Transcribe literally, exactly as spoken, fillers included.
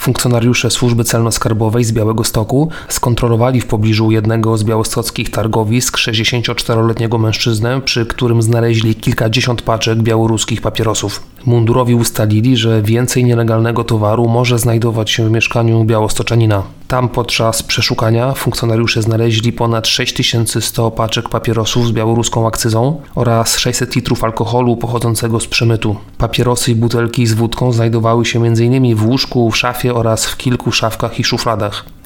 Funkcjonariusze służby celno-skarbowej z Białegostoku skontrolowali w pobliżu jednego z białostockich targowisk sześćdziesięcioczteroletniego mężczyznę, przy którym znaleźli kilkadziesiąt paczek białoruskich papierosów. Mundurowi ustalili, że więcej nielegalnego towaru może znajdować się w mieszkaniu białostoczanina. Tam podczas przeszukania funkcjonariusze znaleźli ponad sześć tysięcy sto paczek papierosów z białoruską akcyzą oraz sześćset litrów alkoholu pochodzącego z przemytu. Papierosy i butelki z wódką znajdowały się m.in. w łóżku, w szafie oraz w kilku szafkach i szufladach.